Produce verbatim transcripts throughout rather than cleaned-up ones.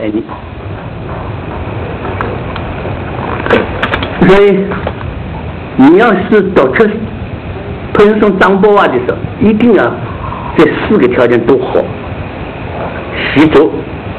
猜疑。所以你要是读出喷送张波娃的时候，一定要这四个条件都好：习作、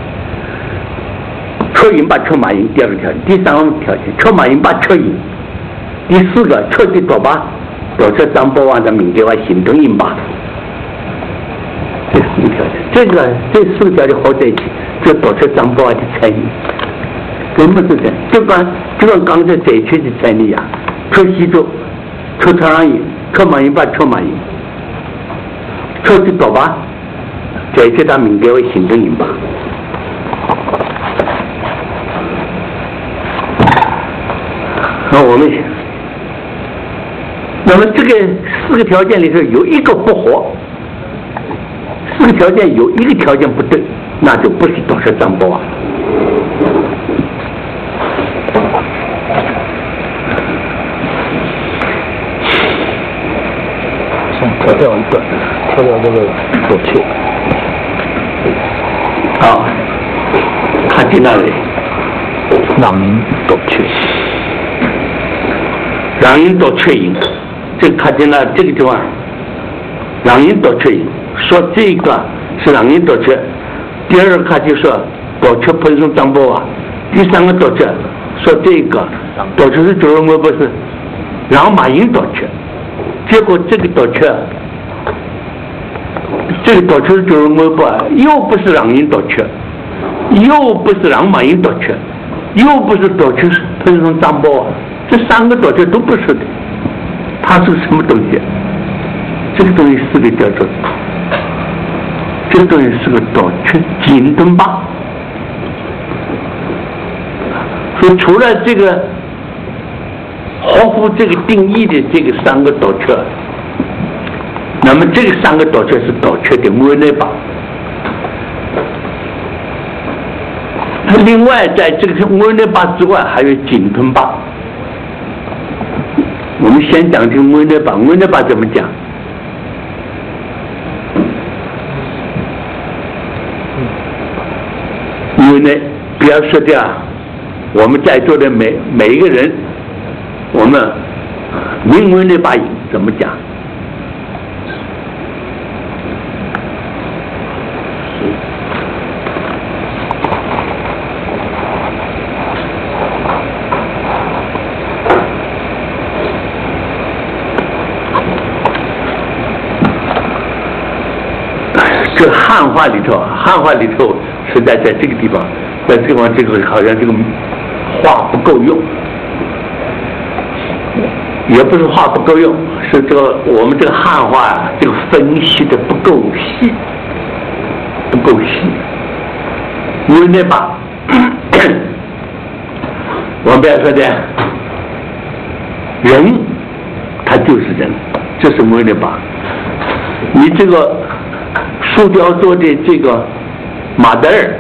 确赢吧，确马赢，第二个条件；第三个条件，确马赢吧，确赢；第四个，确定读吧，读出张波娃的名字话行动赢吧。这四个条件，这个这四个条件合在一起，就读出张波娃的才艺。根本是这样，就跟就跟刚才这一圈的才艺呀，确习作、确朝上赢、确马赢吧，确马赢；确定读吧，这一圈他名字为行动赢吧。那我们，那么这个四个条件里头有一个不合，四个条件有一个条件不对，那就不是读出张波娃。 跳掉一段，跳掉这个过去。 好，看见那里， 朗赢夺去， 朗赢夺确赢，这看见了这个地方，朗赢夺确赢，说这个是朗赢夺确，第二个看就说夺确喷送张波娃，第三个夺确说这个夺确是九龙我不是，然后马赢夺确。结果这个夺确，这个夺确是九龙我不，又不是朗赢夺确，又不是让马赢夺确，又不是夺确喷送张波娃，这三个夺确都不是的。它是什么东西？这个东西是个叫做，这个东西是个夺确金盾吧。所以除了这个合乎这个定义的这个三个夺确，那么这个三个夺确是夺确的窝内吧。另外，在这个窝内吧之外，还有锦吞吧。我们先讲这个窝内吧，窝内吧怎么讲？窝内不要说的啊，我们在座的每每一个人。我们英文的把怎么讲？这汉话里头，汉话里头实在在这个地方，在这个地方这个好像这个话不够用。也不是话不够用，是这个我们这个汉话啊，这个分析的不够细，不够细。因为那把，我们不要说的，人他就是人，这是为了把你这个塑雕做的这个马德尔，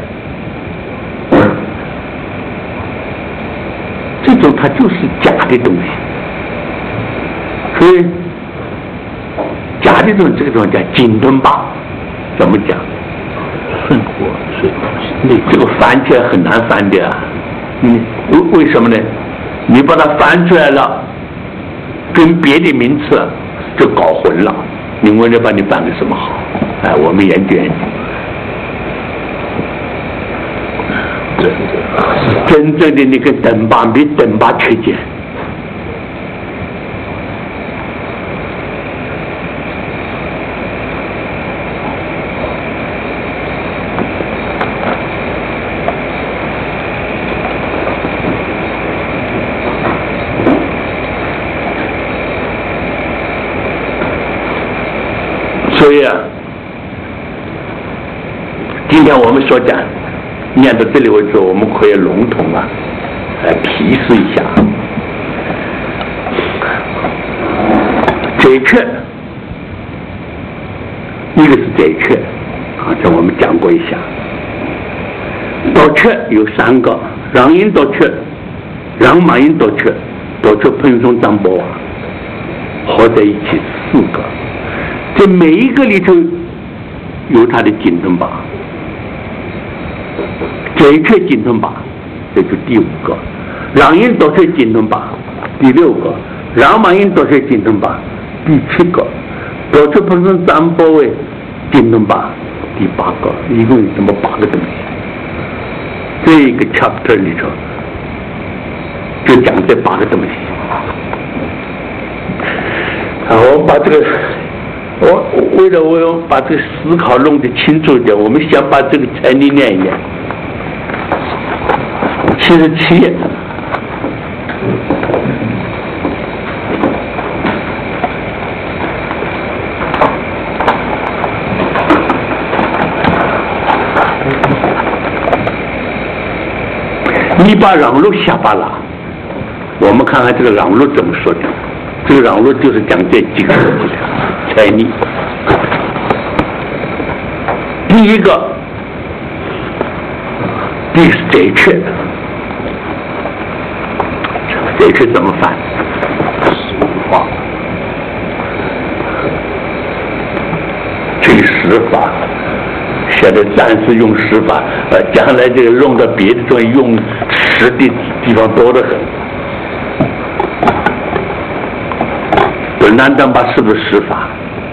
这种它就是假的东西。所以，假的这种这个东西叫金盾吧，怎么讲？ 顺活水， 你这个翻起来很难翻的啊！你为为什么呢？你把它翻出来了，跟别的名词就搞混了。你为了把你翻个什么好？哎，我们研究研究。 对对， 真正的那个等吧比等吧缺减。所以啊，今天我们所讲念到这里为止，我们可以笼统啊来提示一下。准确，一个是准确，啊，这我们讲过一下。夺确有三个，让因夺确、让马因夺确、夺确喷送张波娃，合在一起四个。这每一个里头有它的精准吧。 贼却金吞把，这是第五个。狼鹰夺却金吞把，第六个。狼马鹰夺却金吞把，第七个。夺却碰上张波的金吞把，第八个。一共有这么八个东西。这一个 chapter 里头就讲这八个东西。好，我把这个，我为了我要把这个思考弄得清楚一点，我们先把这个才理念一念。七十七页。你把让路下巴拉，我们看看这个让路怎么说的。这个让路就是讲这几个东西，才理。第一个，第是贼却，贼却怎么翻？实法，去实法。现在暂时用实法，呃，将来这个用到别的地方用实的地方多得很。本南当巴是不是实法？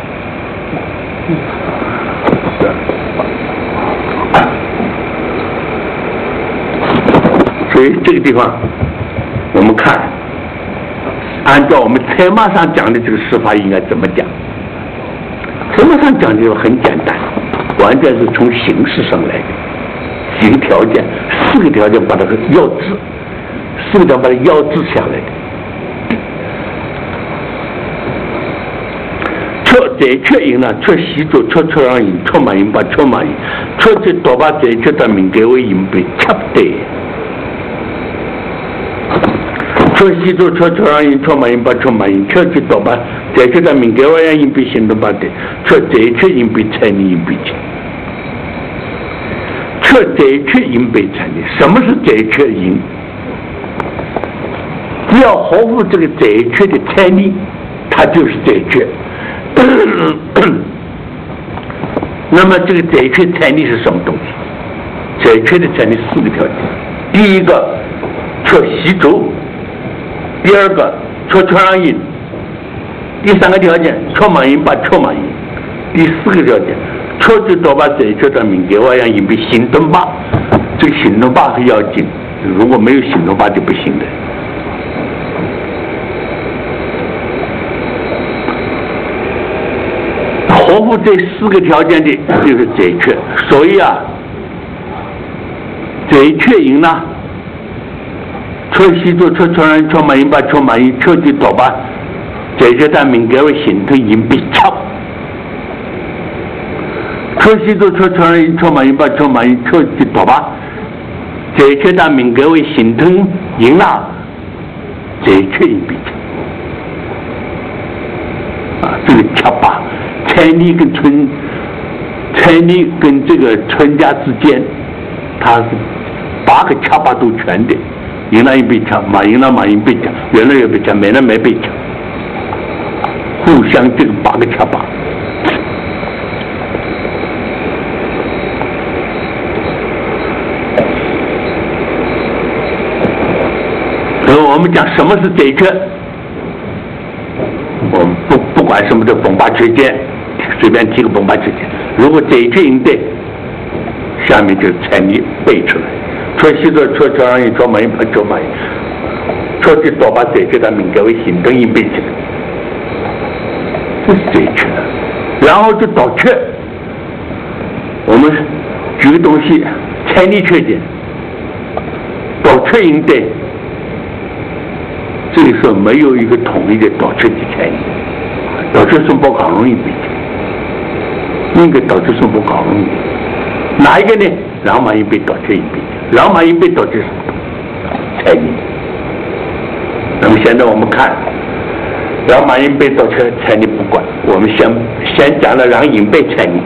所以这个地方，我们看，按照我们财马上讲的这个实法应该怎么讲？财马上讲的很简单。完全是从形式上来的，几个条件，四个条件把它要制，四个条件把它要制下来的。确贼确赢了，确习作，确确让赢，确马赢把确马赢，确去多把贼确的名给为赢被恰的。确习作，确确让赢，确马赢把确马赢，确去多把贼确的名给为让赢被行动把的，确贼确赢被财力赢被钱。确贼确赢被产的，什么是贼确赢？只要合乎这个贼确的财力，它就是贼确。那么这个贼确财力是什么东西？贼确的财力四个条件：第一个，确习足；第二个，确全让赢；第三个条件，确马赢把确马赢；第四个条件。确就多把贼确的名给我让赢被行动吧，这个行动吧是要紧，如果没有行动吧就不行的。合乎这四个条件的就是贼确，所以啊，贼确赢了，确习作确确让确马赢把确马赢，确就多把贼确的名给我行动赢被超。确习作确确让确马赢把确马赢，确就多把贼确的名给我行动赢了，贼确赢被超。啊，这个恰把。财力跟村，财力跟这个村家之间，它是八个恰巴都全的，赢了一被抢，马赢了马赢被抢，原来有被抢，没了没被抢，互相这个八个恰巴。所以我们讲什么是贼确，我们不不管什么的崩拔缺件。随便提个崩拔之间，如果贼确赢对，下面就财力背出来。确习作确确让赢，确马赢把确马赢，确就多把贼确的名改为行动赢背起来，这是贼确。然后就倒确，我们举个东西，财力缺点，倒确赢对，这个时候没有一个统一的倒确的财力，倒确是不搞容易背起。那个导致生活搞容易，哪一个呢？让马赢被导致一被，让马赢被导致财力。那么现在我们看，让马赢被导致财力不管，我们先先讲了让赢被财力。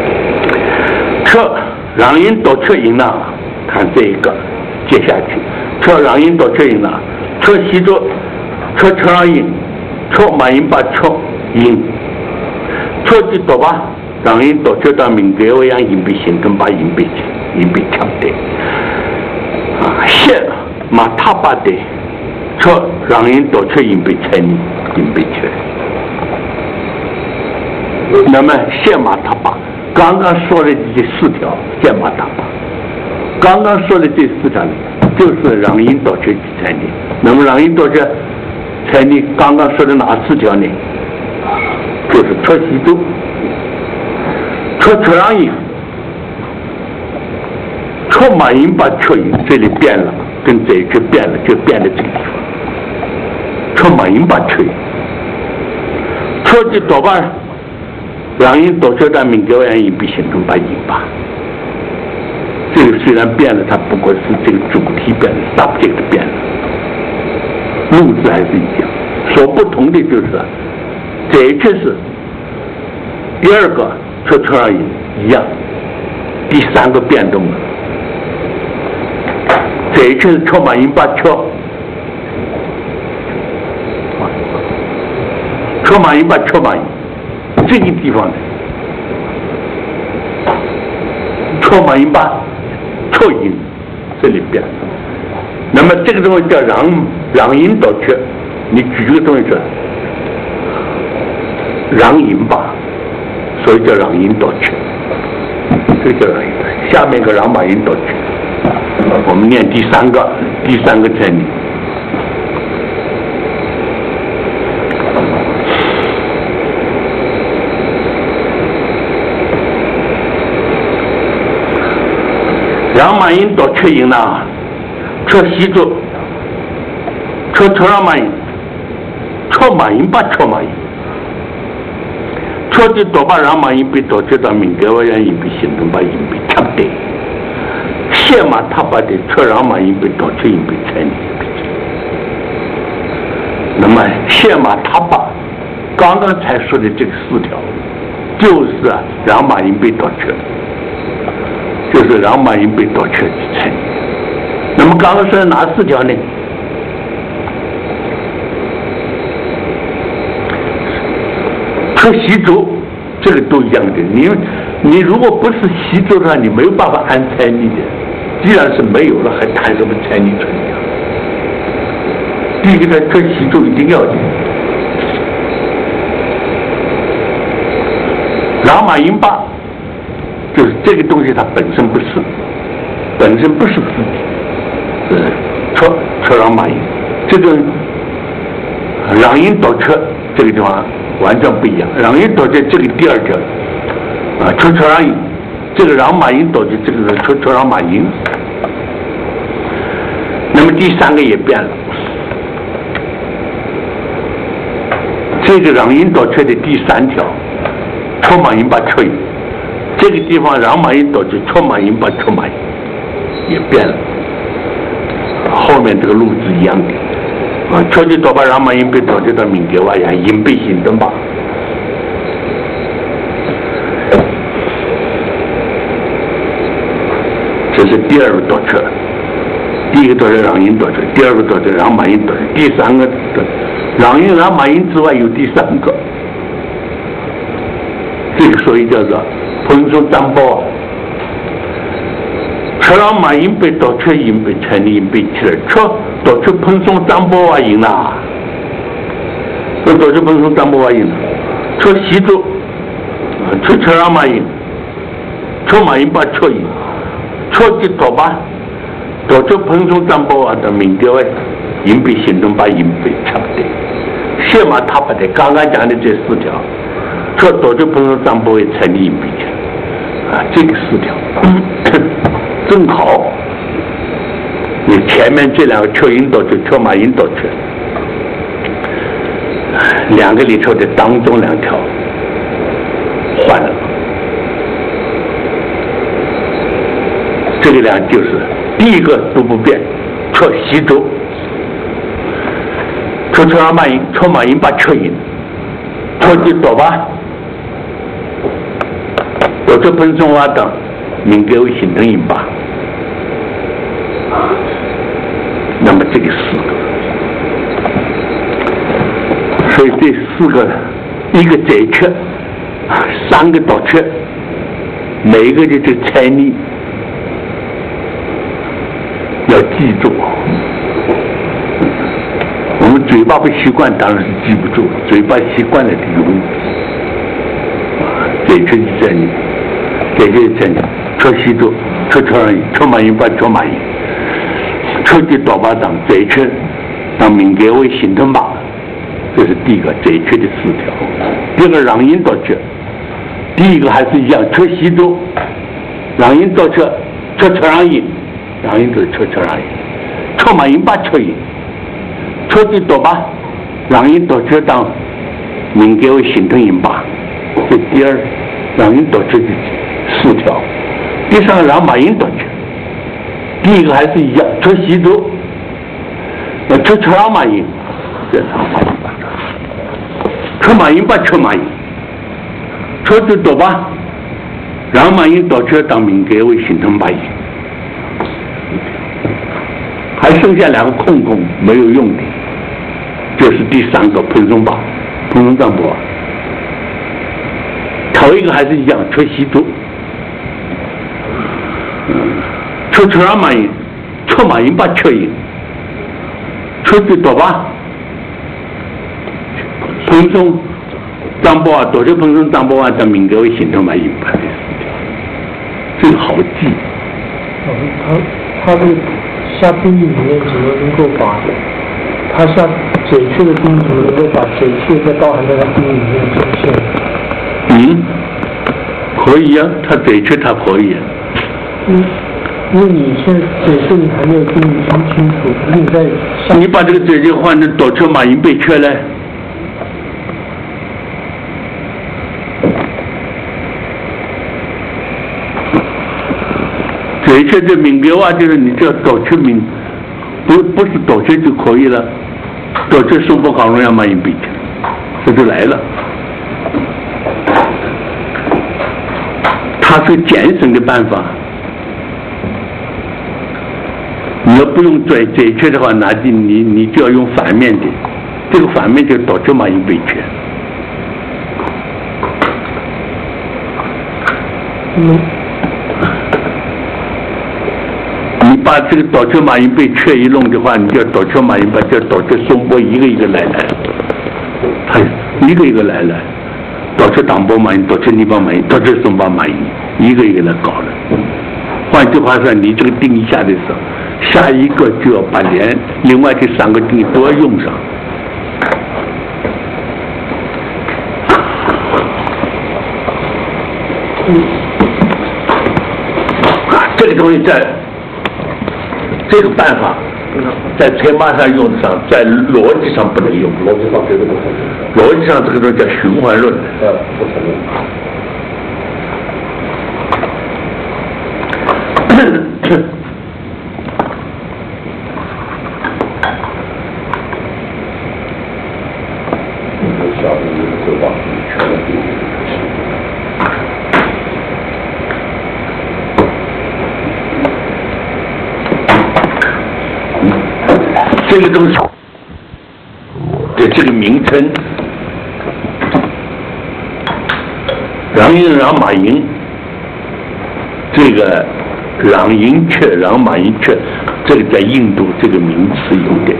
确让赢都确赢了，看这一个，接下去错让因多缺因啦，错西周，错错让因，错马因把错因，错的多吧，让因多缺到民格为样因被行动把因被因被强的，啊，谢马他把的，错让因多缺因被成因被缺。那么谢马他把刚刚说的这四条谢马他把，刚刚说的这四条呢，就是让因多缺成的。那么让因多缺成的，刚刚说的哪四条呢？就是错西周，错错让因，错马因把错因，这里变了，跟这一句变了，就变了这个地方。错马因把错因，错的多半。让因多缺的民格原因比行动把因吧，这个虽然变了，它不过是这个主题变了 ，subject 变了，路子还是一样。所不同的就是，这一句是第二个错错让因一样，第三个变动了，这一句是错马因把错，错马因把错马因。这个地方呢，错马因把错因这里边，那么这个东西叫让让因多缺，你举个东西出来，让因吧，所以叫让因多缺，这个叫让因。下面个让马因多缺，我们念第三个，第三个真理。让马因多缺因呐，错西周，错错让马因，错马因把错马因，错的多把让马因被多缺到民格为原因被行动把因被强的，谢马他把的错让马因被多缺因被成立。那么谢马他把刚刚才说的这个四条，就是啊让马因被多缺。就是让马因被多缺的成立。那么刚刚说的哪四条呢？说习作，这个都一样的。你你如果不是习作的话，你没有办法按成立的。既然是没有了，还谈什么成立存在？第一个呢，这习作一定要的。让马因吧。就是这个东西，它本身不是，本身不是自己，是错错让马因，这个让因多缺这个地方完全不一样。让因多缺这个第二条啊，错错让因，这个让马因多缺这个是错错让马因。那么第三个也变了，这个让因多缺的第三条，错马因把错因。这个地方让马因多缺错马因把错马因也变了，后面这个路子一样的啊，错的多把让马因被多缺到民格外呀，因被行动吧。这是第二个多缺，第一个多缺让因多缺，第二个多缺让马因多缺，第三个让因让马因之外有第三个，这个所以叫做。分数担保，错让马因被多缺因被成立因被起来，错多缺分数担保啊因啦，这多缺分数担保啊因，错习作，错错让马因，错马因把错因，错的多吧，多缺分数担保啊的民调哎，因被行动把因被差不多，谢马他把的刚刚讲的这四条，错多缺分数担保也成立因被起来。啊，这个四条，正好，你前面这两个错因多缺、错马因多缺，两个里头的当中两条换了，这个两就是第一个都不变，错习作，错错让马因，错马因把错因，错的多吧。我这本中话等，民格为行动因吧。 那么这个四个，所以这四个，一个窄缺，三个倒缺，每一个的这个猜疑要记住。我们嘴巴不习惯，当然是记不住；嘴巴习惯了就容易记。窄缺是猜疑，窄缺是猜疑，缺西多，缺缺而已，缺马云把缺马云。缺的多巴党窄缺，让民改为形成吧，这是第一个窄缺的四条。第二个让因倒缺，第一个还是一样，缺西多，让因倒缺，缺缺让因，让因就是缺缺让因，缺马因把缺因，缺的多巴，让因倒缺当民改为形成因吧，这第二让因倒缺的四条。第三个让马因倒缺。第一个还是一样，缺西多，呃，缺缺让马因，这让马因吧，缺马因吧，缺马因，缺的多吧，让马因倒缺当民改为形成马因，还剩下两个空空没有用的，就是第三个彭松吧，彭松张博，头一个还是一样，缺西多，嗯。缺缺让马因，缺马因把缺因，缺的多吧？彭松、张博啊，多少彭松、张博啊，在民改为形成马因吧？这个好记。 哦，他他这个下定义里面怎么能够把他下窄缺的定义怎么能够把窄缺再包含在他定义里面呈现？ 嗯，可以啊，他窄缺他可以啊。 嗯。因为你现在解释你还没有定义清清楚，你在你把这个窄缺换成倒缺马因被缺嘞，窄缺的民改话就是你叫倒缺民，不不是倒缺就可以了，倒缺收不好容让马因被缺，这就来了。它是减省的办法。你要不用窄窄缺的话，那就你你就要用反面的，这个反面就导致马因被缺。 嗯。 你把这个导致马因被缺一弄的话，你就要导致马因把这导致松波一个一个来来，他一个一个来来，导致党波马因，导致尼巴马因，导致松巴马因，一个一个来搞了。换句话说，你这个定义下的时候。下一个就要把连另外这三个定义都要用上。嗯，啊，这个东西在这个办法在拆码上用得上，在逻辑上不能用。 逻辑上这个不可能。逻辑上这个东西叫循环论。 呃，不可能。 这个东西的这个名称，让因让马因，这个让因缺让马因缺，这个在印度这个名词有的，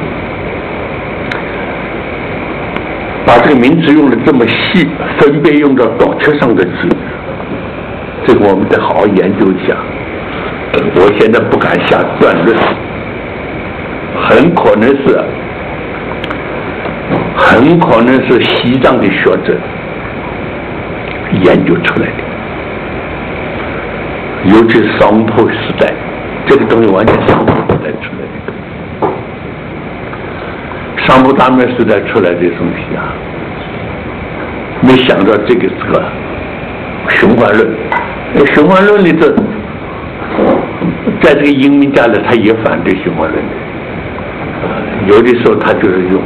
把这个名词用的这么细，分别用到倒缺上的字，这个我们得好好研究一下。我现在不敢下断论。很可能是，很可能是西藏的学者研究出来的，尤其是桑坡时代，这个东西完全桑坡时代出来的，桑坡大灭时代出来的东西啊，没想到这个是个循环论，循环论里头，在这个英明家里，他也反对循环论的。有的时候他就是用，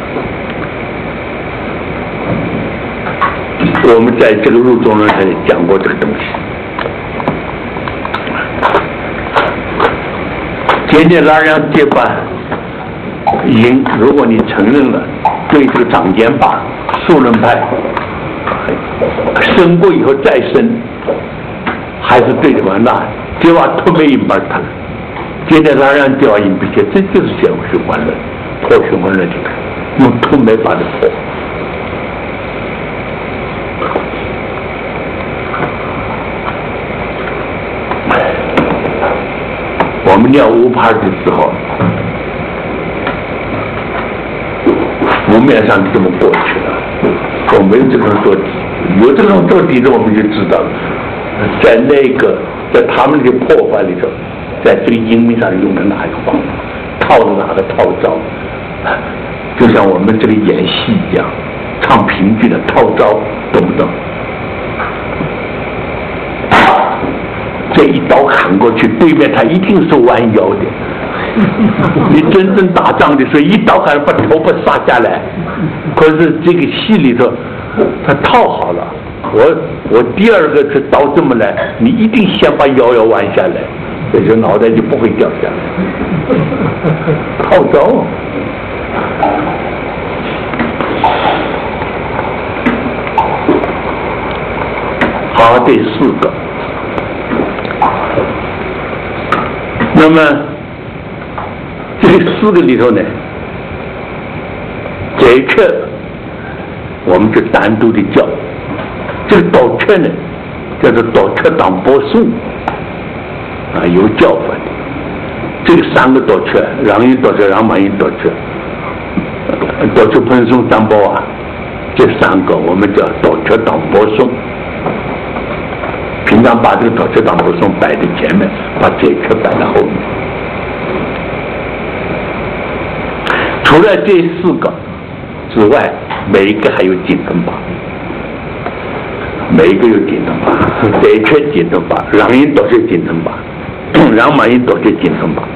我们在这个入中论上也讲过这个东西。 今天哪样结办？因如果你承认了对这个长剑法数论派升过以后再升，还是对的嘛？那这话特别引把他，今天哪样就要引不起，这就是相互循环论，破循环论，用突没把它破。我们念乌帕的时候，湖面上这么过去了，我没有这个人做底，有这种做底的我们就知道了，在那个在他们的破坏里头，在这个英明上用的哪一个方法，套的哪个套招，就像我们这个演戏一样，唱评剧的套招，懂不懂？这一刀砍过去，对面他一定是弯腰的。你真正打仗的时候，一刀砍把头发杀下来。可是这个戏里头，他套好了。我我第二个是刀这么来，你一定先把腰要弯下来，这就脑袋就不会掉下来。套招。好，这四个。那么这四个里头呢，这一课我们就单独的教，这个导课呢叫做导课当波数啊，有教法的。这个三个导课，让音导课、让满音导课、导课喷送当波啊，这三个我们叫导课当波数。平常把这个导课当波数摆在前面，把这一课摆在后面。除了这四个之外，每一个还有紧跟把，每一个有紧跟把，这一课紧跟把，让音导课紧跟把，让满音导课紧跟把。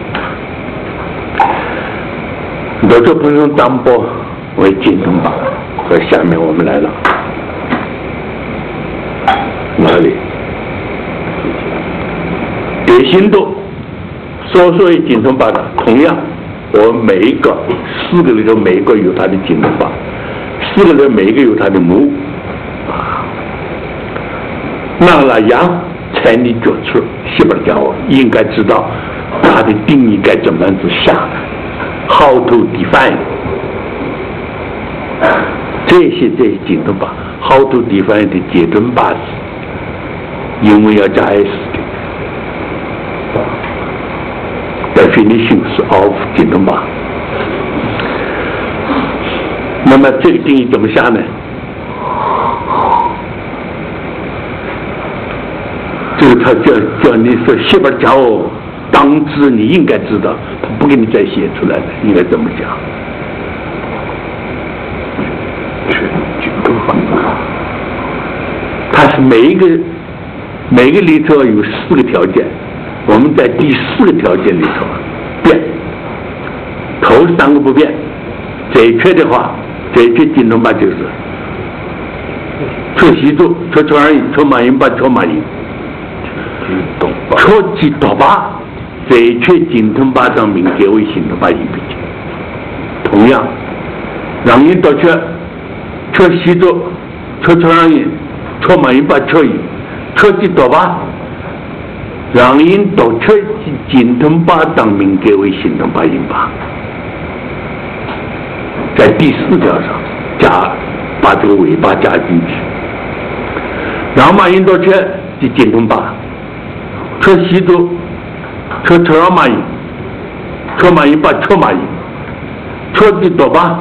导课喷送当波为紧跟把，和下面我们来了。哪里？给心度，所说的紧跟把的，同样，我每一个四个里头每一个有它的紧跟把，四个里头每一个有它的母啊。那了羊才你脚处，西边讲我应该知道它的定义该怎么样子下的 ，how to define。这些这些紧跟把 ，how to define 的紧跟把是。因为要加 s 的 definitions of 紧跟把，那么这个定义怎么下呢？这个他叫叫你说西边讲哦，当知你应该知道，他不给你再写出来的，应该怎么讲？紧跟把，它是每一个。每个里头有四个条件，我们在第四个条件里头变，头三个不变。这一缺的话，这一缺紧跟把就是出西度、出出二音、出满音把、出满音、出几多把，这一缺紧跟把上名结为紧跟把音比较。同样，让音到缺，出西度、出出二音、出满音把、出音。出几多把，让音导出紧跟把当名改为紧跟把音把，在第四条上加把这个尾巴加进去，让满音导出的紧跟把，出西度，出出让满音，出满音把出满音，出几多把，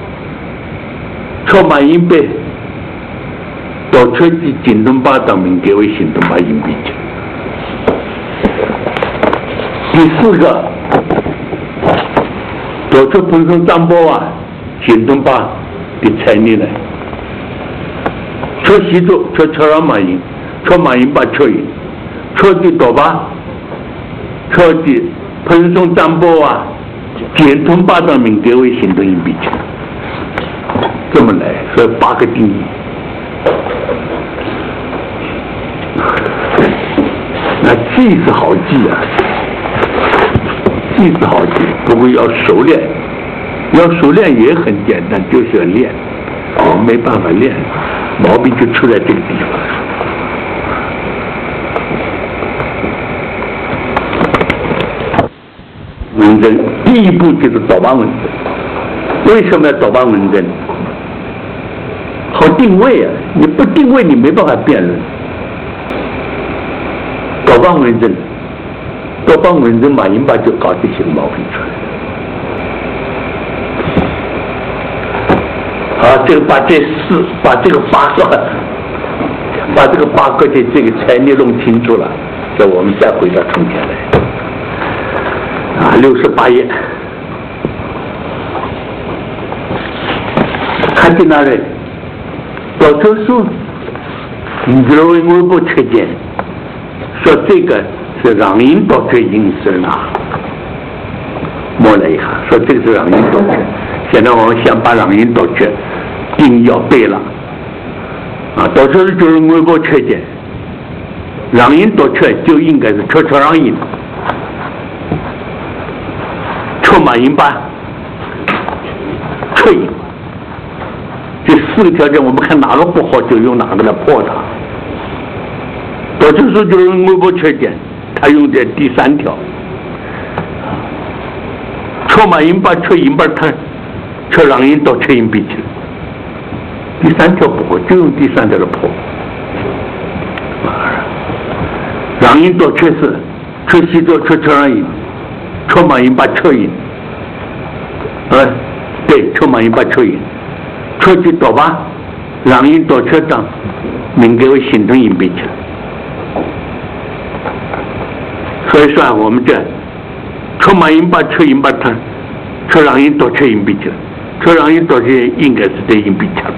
出满音呗。导出的紧跟把当名改为紧跟把音比较。第四个，导出喷送当波啊，紧跟把的概念呢，出西度，出出让满音，出满音把出音，出的多把，出的喷送当波啊，紧跟把当名改为紧跟音比较。这么来，所以八个定义。那记是好记啊， 记是好记，不过要熟练。要熟练也很简单，就是要练。我没办法练，毛病就出在这个地方。文征第一步就是导板文征。为什么要导板文征？好定位啊！你不定位，你没办法辩论。导板文征，导板文征，马英八就搞这些毛病出来。啊，这个把这四，把这个八个，把这个八个的这个概念弄清楚了，这我们再回到从前来。啊，六十八页，看见哪里？导出书，你认为我不确定，说这个是让引导出引申啊，摸了一下，说这个是让引导出。现在我们先把让引导出定义要背了，啊，导出书就是我不确定，让引导出就应该是出出让引。出马引八，出引，这四个条件我们看哪个不好就用哪个来破它。导出书就是我不缺点，他用的第三条，出马引八，出引八它，出让引导出引必去。第三条不好，就用第三条来破。让引导确实，出西导出出让引。出马引八出引，呃，对，出马引八出引，出去导吧，让引导出当，能给我形成引必去。所以说我们这出马引八出引八它，出让引导出引必去，出让引导出应该是在引必去的。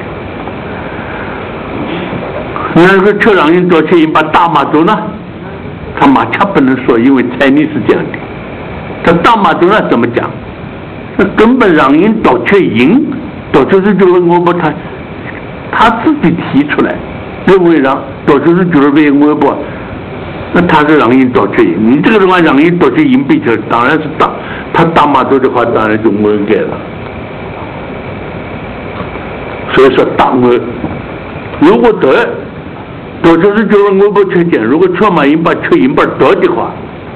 你要说出让引导出引八大马族呢，他马恰不能说，因为才你是这样的。他大马族呢怎么讲？那根本让引导却引，导出是就是我把他他自己提出来，认为让导出是就是为我不，那他是让引导却引。你这个人话让引导却引必去，当然是大他大马族的话，当然就我改了。所以说大我如果得导出是就是我不缺点，如果出马引把缺引把得的话。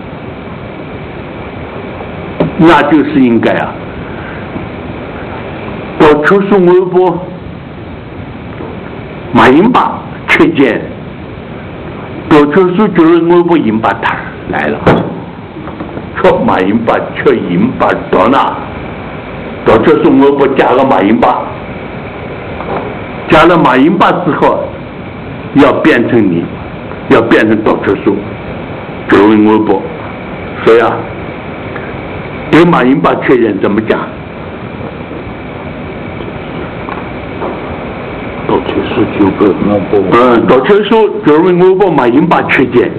那就是应该啊，导出是我不马引八缺见，导出是就是我不引八他来了，出马引八缺引八到那，导出是我不加个马引八，加了马引八之后，要变成你，要变成导出数，就是我不，所以啊。给马引八确认怎么讲？ 导出数就跟我不， 嗯，导出数就是我把马引八确认，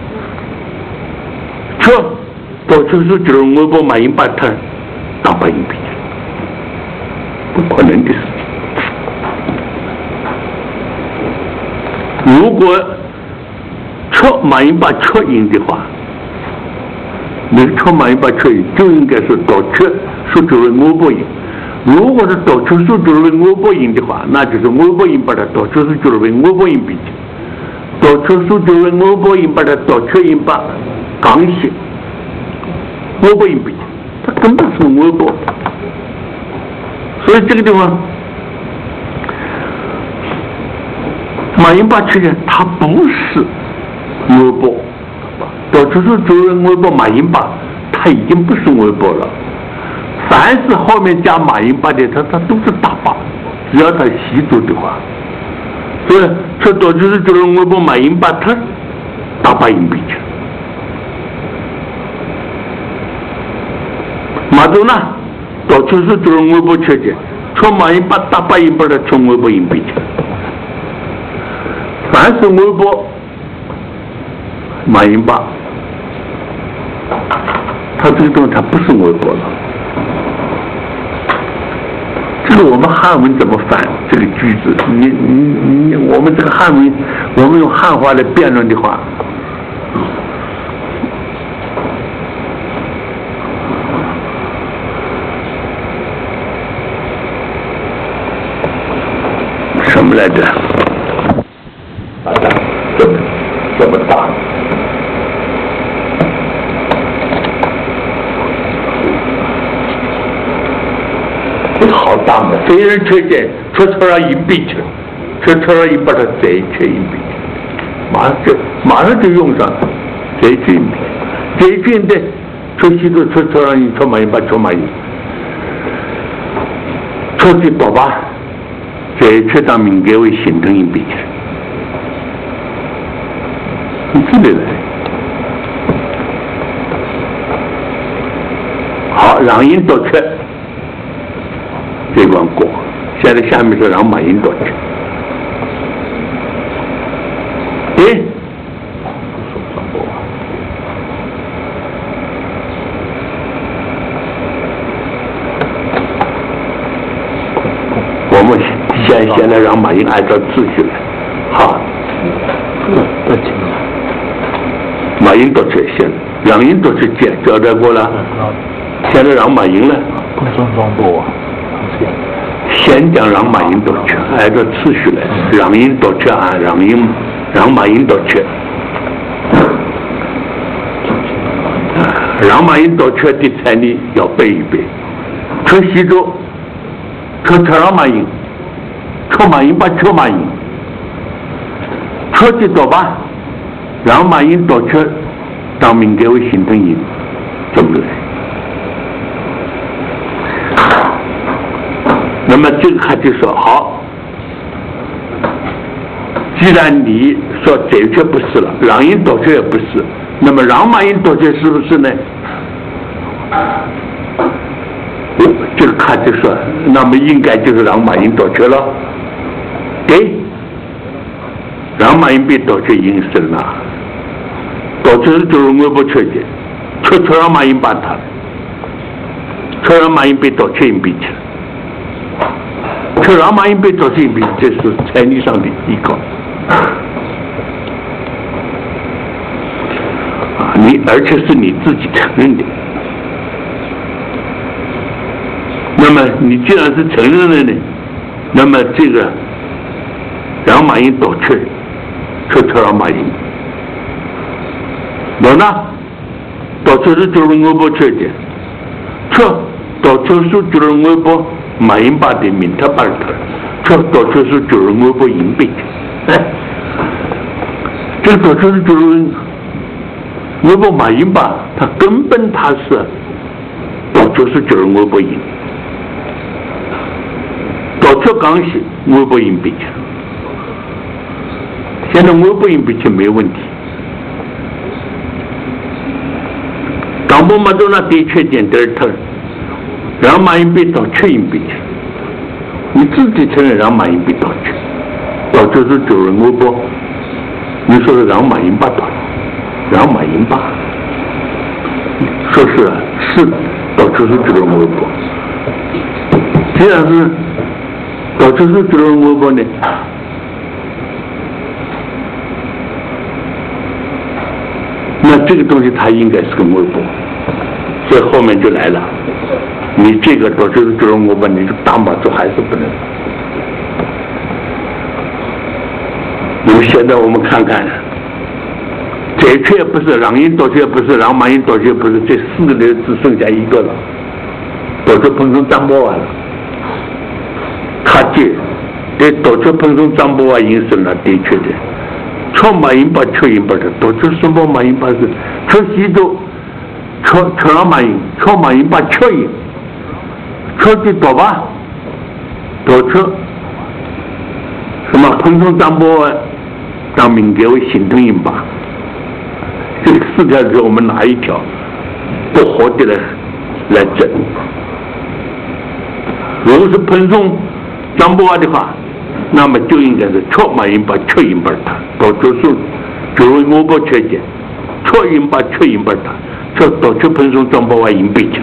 这导出数就是我把马引八他当把引必不可能的事情。如果出马引八确认的话。你出马引八缺引就应该是导出数就是我不引，如果是导出数就是为我不引的话，那就是我不引把它导出数就是为我不引必去，导出数就是为我不引把它导出引把刚性，我不引必去，它根本是我不，所以这个地方马引八缺引它不是我不。导出数就是我把马引八，它已经不是我不了。凡是后面加马引八的，它它都是大把，只要它习读的话，所以这导出数就是我把马引八，它大把引必去。马族呢，导出数就是我不缺的，出马引八大把引八的出我不引必去。凡是我不马引八。他这个东西他不是我国了，这个我们汉文怎么翻这个句子？你你你，我们这个汉文，我们用汉话来辩论的话， 么来着？把它这么这么大。好大嘛！虽然缺钱，戳戳上硬币去了，戳戳上一把它再缺硬币，马上就马上就用上了，再缺硬币，再缺的戳西头戳戳上一戳嘛一把戳嘛一，戳的宝吧，再缺当民改为行政硬币去了，你这里来。好，让印夺缺。这关过，现在下面是让马英夺去。哎，我们现现在让马英按照秩序来，好，马英夺去先，让英夺去接交代过了，现在让马英了。 不尊重多。 先讲让马英夺去，按照次序来，让英夺去啊，让英让马英夺去，让马英夺去的菜你要背一背。吃西周，吃吃让马英，吃马英把吃马英，吃的多吧，让马英夺去当民改为行政院，怎么来？那么这个还就说好，既然你说这却不是了，让印夺却也不是，那么让马印夺却是不是呢？这个看就说，那么应该就是让马印夺却了。对，让马印被夺却应生了，夺却是就是我不缺的，却却让马印把他，却让马印被夺却应被去了。这让马英被夺去，这是财力上的依靠啊！你而且是你自己承认的。那么你既然是承认了呢，那么这个让马英夺去，就就让马英，懂呢？夺去是就是我不缺的，这夺去是就是我不。马英把的名他把他，这到处是就是我不硬币，哎，这到处是就是我不马英把，他根本他是到处是就是我不赢，到处刚是我不硬币，现在我不硬币就没问题，当不嘛都那的确点点头。让马英被到缺硬币去，你自己承认让马英被到去，到这是九人我不，你说是让马英把到，让马英把，说是啊，是到这是九人我不，既然是到这是九人我不呢，那这个东西它应该是个我不，所以后面就来了。你这个到就是就是我们你大马族还是不能。那么现在我们看看，这却不是让印夺却不是让马印夺却不是，这四个人只剩下一个了，夺却碰上张伯完了，他这对夺却碰上张伯完应生了，的确的，错马印把缺印把的，夺却什么马印把是错西周，错错让马印，错马印把缺印。错的多吧，多错什么碰上张伯当民改为行政院吧，这四条是我们哪一条不合的来来整？如果是碰上张伯的话，那么就应该是错马印把缺印把他，多错数就是我不缺钱，错印把缺印把他，错多错碰上张伯赢背去。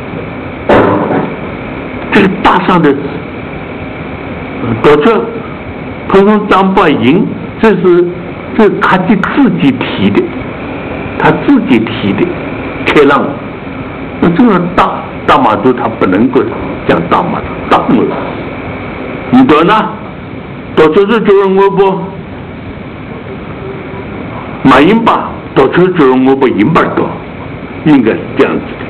这个大上的，到这碰上张伯赢，这是这他就自己提的，他自己提的开浪。那这个大大马族他不能够讲大马族大马族，你懂呢？ 到这是就是我不马英吧，到这就是我不赢吧多，应该是这样子的。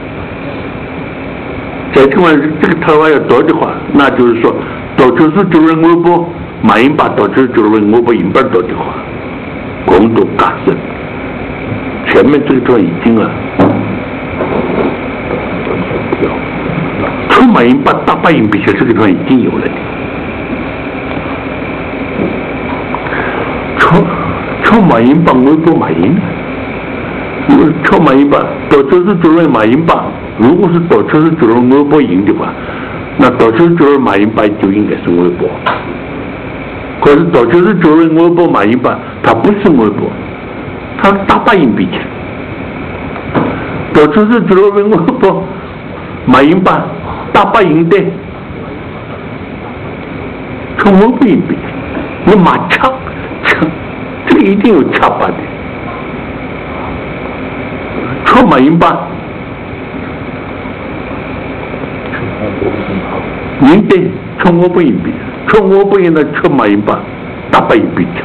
再听完这个台湾要多的话，那就是说，到这是就是我不马英吧，到这就是我不赢吧多的话，共同加深。前面这个地方已经啊，出马英吧大八赢比赛这个地方已经有了的。出出马英吧，我不马赢，出马英吧，到这是就是马英吧。如果是导车是主任微博赢的话，那导车主任马英吧就应该是微博。可是导车是主任微博马英吧，他不是微博，他大把赢比起来。导车是主任微博马英吧，大把赢的，从微博赢比起来，你马差差，这个一定有差别的。从马英吧。赢的从我不赢比，从我不赢的出马赢吧，大把赢比强。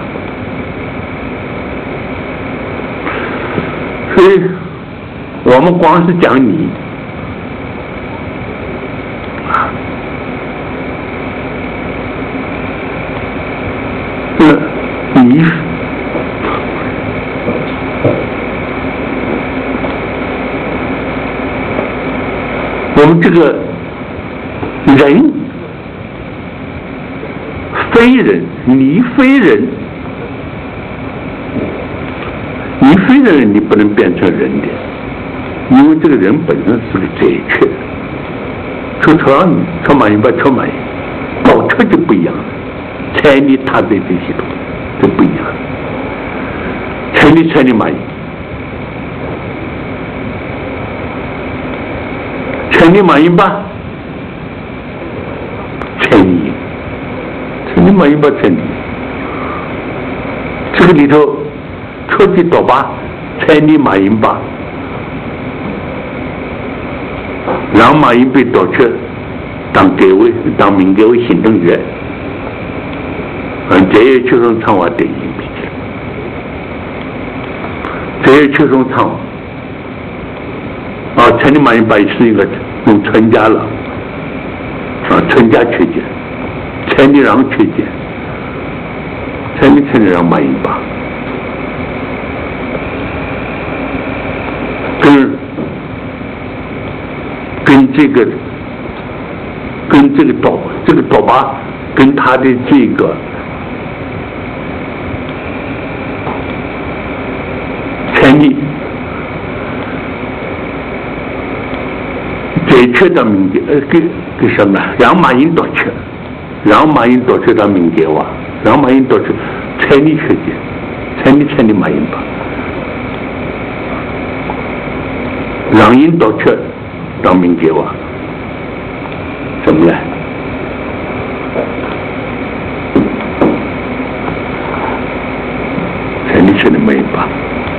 所以，我们光是讲你，呃，你，我们这个。人非人，你非人，你非的人你不能变成人的，因为这个人本身是个贼缺，出车出马赢吧，出马赢，倒车就不一样了，彩礼他在这系统就不一样了，彩礼彩礼马赢，彩礼马赢吧。千里，千里马赢吧千里。这个里头，车的多吧，千里马赢吧，让马赢被导车当改委当民改委行政员，嗯，这也就从长话对应比起来，这也就从长啊，千里马赢吧是一个用陈家了。啊，陈家缺件，千里让缺件，千里千里让马赢吧，跟跟这个跟这个岛这个岛吧，跟他的这个千里。最缺的民间，呃，给给什么？让马英多缺，让马英多缺到民间哇，让马英多缺，彩礼缺的，彩礼彩礼马英吧，让英多缺到民间哇，怎么了？彩礼彩礼马英吧。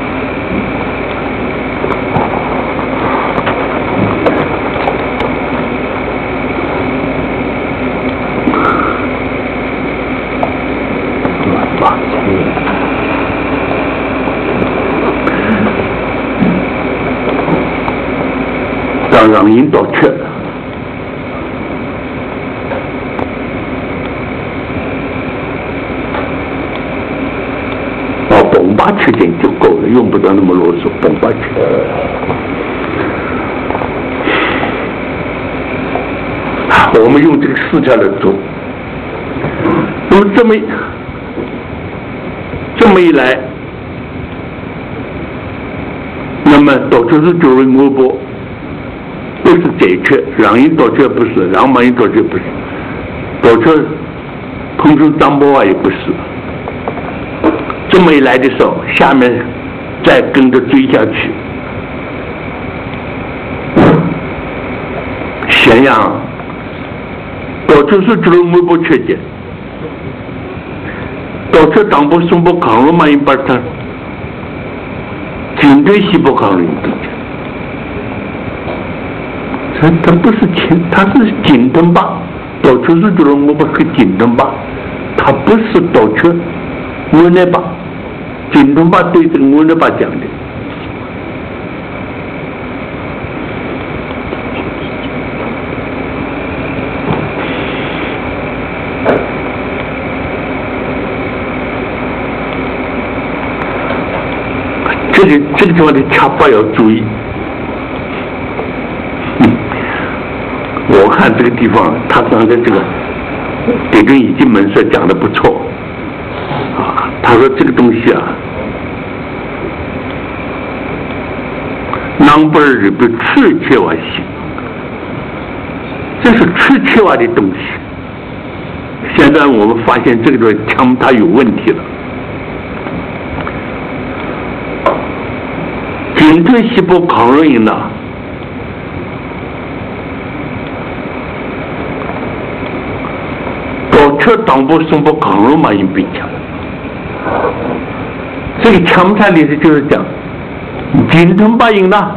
让人到缺，哦，崩吧缺点就够了，用不着那么啰嗦，崩吧缺。我们用这个四条来做，那么这么这么一来，那么导致是九人我波。不是贼缺，让人导车不是，让马人导车不是，导车碰出张波啊也不是。这么一来的时候，下面再跟着追下去，咸阳导车是只有我不缺的，导车当不送不扛了嘛，一把他军队西不扛了一个。他他不是轻，他是紧藤吧？到处是觉得我不是紧藤吧？ 他不是盗窃，我来把精通把对这个我来把讲的。这里这个地方的掐把要注意。嗯，我看这个地方，他刚才这个给跟已经门社讲的不错啊。他说这个东西啊，囊不是不吃切瓦行，这是吃切瓦的东西。现在我们发现这个枪它有问题了。紧推细胞抗溶营呢，导致党部声波抗溶嘛因被抢。这个强产历史就是讲，紧吞把营呢，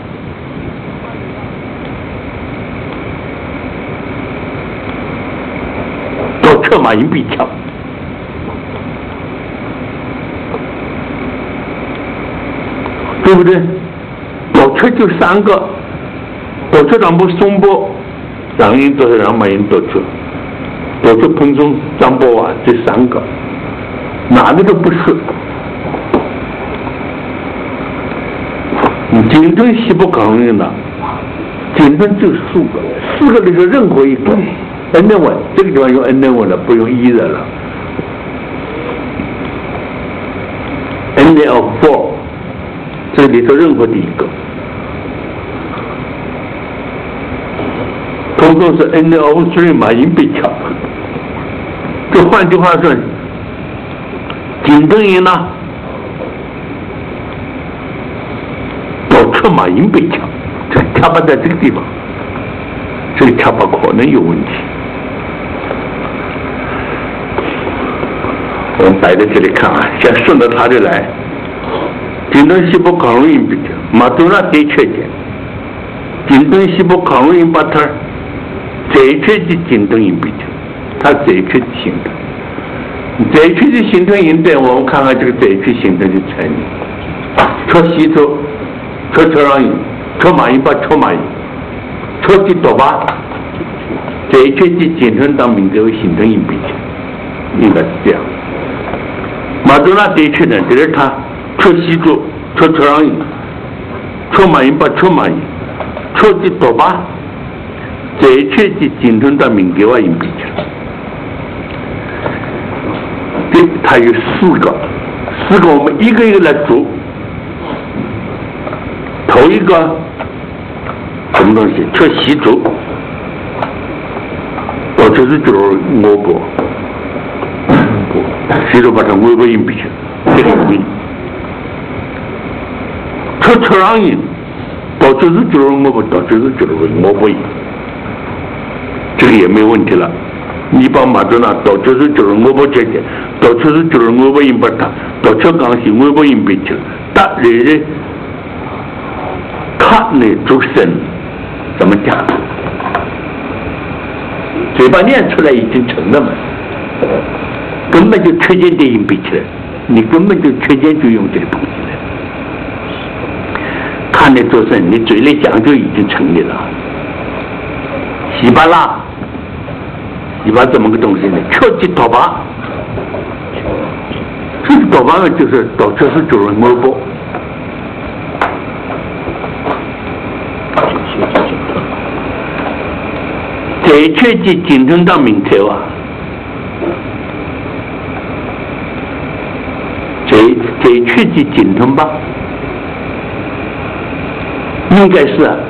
导致嘛因被抢。对不对？导致就三个，导致党部松波，让人都是让马人导致，导致彭中张波啊，这三个，哪个都不是。你紧吞细胞抗溶呢，紧吞就四个，四个里头任何一个 ，N 文这个地方用 N 文了，不用 E 的了 ，N of four。这里头任何的一个，通通是 N O 三 马因被抢。这换句话说，紧跟营呢，导致马因被抢，这掐巴在这个地方，这个掐巴可能有问题。我们摆在这里看啊，先顺着它的来。紧吞细胞抗溶营比较，马多纳对缺点。紧吞细胞抗溶营把它再缺的紧吞营比较，它再缺的形成，再缺的形成应对，我们看看这个再缺形成的成因。戳吸收，戳戳让营，戳马营把戳马营，戳的多巴，再缺的紧吞当名字为形成营比较，应该是这样。马多纳对缺点就是它。戳吸住，戳戳让营，戳马营把戳马营，戳的多巴，再缺的紧吞到名给我营比较。这它有四个，四个我们一个一个来读。头一个什么东西？戳吸住，到这是就是我国，吸住把它微波营比较，这个有。戳戳让营，到这是就是我不，到这是就是我不赢，这个也没问题了。你把马多纳到这是就是我不缺点，到这是就是我不赢把它，到这刚是我不赢被去了。但人人他那主神怎么讲？嘴巴念出来已经成了嘛，根本就缺件电影背起来，你根本就缺件就用这个东西来。看你做神，你嘴里讲就已经成立了。稀巴烂，稀巴怎么个东西呢？敲击刀疤，这个刀疤呢就是到这是主人摸过。再确记紧吞到明天啊，再再确记紧吞吧。应该是啊，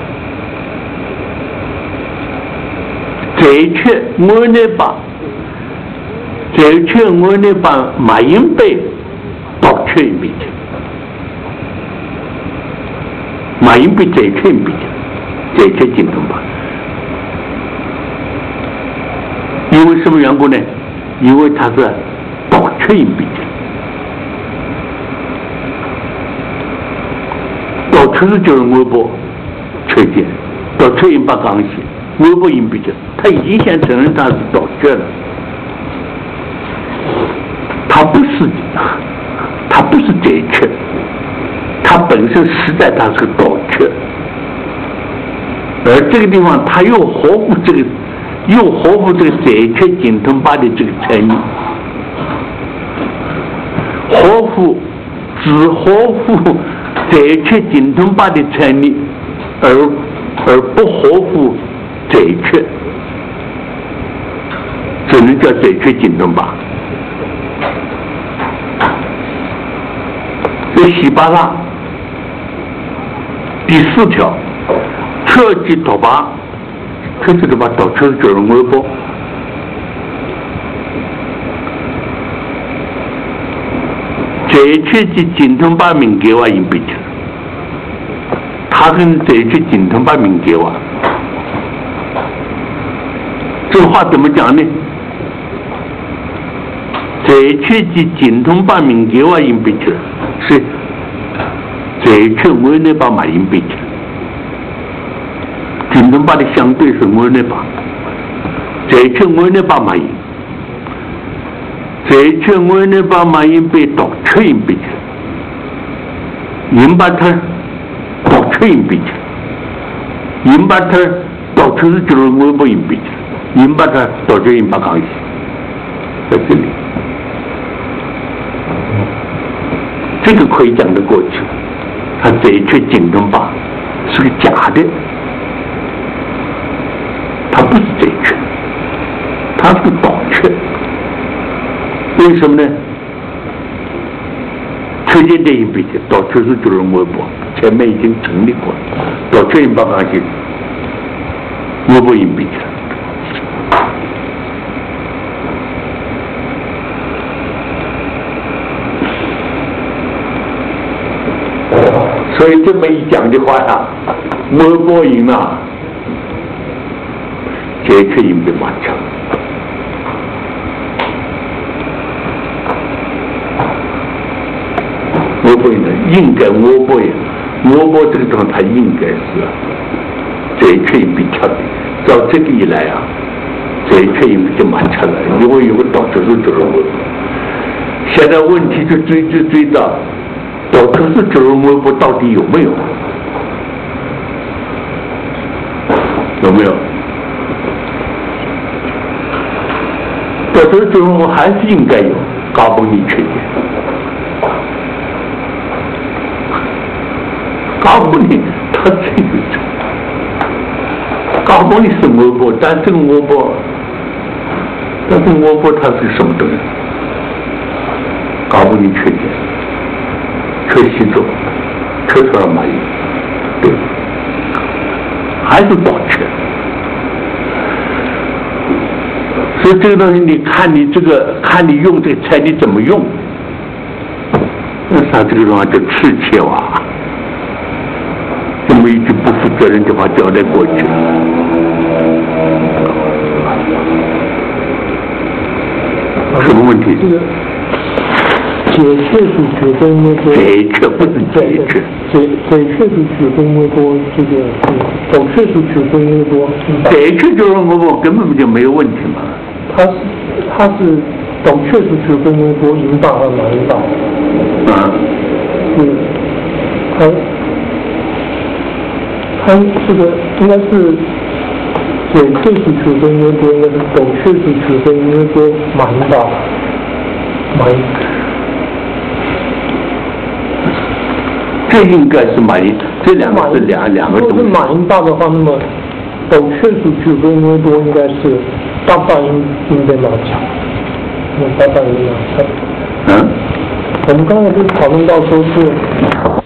再确我那把，再确我那把马英贝倒缺一笔，马英贝再缺一笔，再确紧吞吧。因为什么缘故呢？因为它是倒缺一笔。倒缺是就是微波缺件，倒缺引把刚性，微波引比较，他已经先承认他是倒缺了。 不是，它不是贼缺，它本身实在它是倒缺，而这个地方它又合乎这个，又合乎这个贼缺紧通八的这个成立，合乎只合乎贼缺紧通八的成立，而而不合乎贼缺，只能叫贼缺紧通八。这西巴拉第四条，彻基托巴，彻基托巴到彻九人微波，这确基精通把民给我引比起来，他跟这确精通把民给我，这话怎么讲呢？这确基精通把民给我引比起来。是，这确我那把马银比起来，精通把的相对是我那把，这确我那把马银，这确我那把马银被倒车银比起来，银把它倒车银比起来，银把它倒车是就是我不银比起来，银把它倒车银把钢线，在这里。这个可以讲得过去，他这一确精通法是个假的，他不是这一确，他是个倒确。为什么呢？推荐电影比的倒确是九人微博，前面已经成立过了，倒确一把钢线，微博影比的。所以这么一讲的话呀，微波赢了，这确赢得蛮强。微波赢的应该微波赢，微波这个状态应该是这确赢比强的。照这个一来啊，这确赢就蛮强了，因为有个导致是九人微波。现在问题就追追追到。导致是九人微波到底有没有？有没有？导致九人微波还是应该有高分离缺点。高分离它这个高分离是微波，但这个微波，但这个微波它是什么东西？高分离缺点。缺吸收，缺出来蚂蚁，对，还是倒缺。所以这个东西，你看你这个，看你用这个菜你怎么用。那啥，这个东西就刺切哇，这么一句不负责任的话交代过去了。什么问题？ 解确是决跟微波， 解确不是解确， 解解确是决跟微波，这个走确是决跟微波， 解确就是微波根本就没有问题嘛。 它是它是走确是决跟微波引导和满引导。 啊。 嗯，它它这个应该是解确是决跟微波，应该是走确是决跟微波满引导，满。 这应该是满音，这两个是两两个东西。 如果是满音大的话，那么走确数去跟微波应该是大半音音被拿强，那大半音拿强。 嗯。 我们刚才不是讨论到说是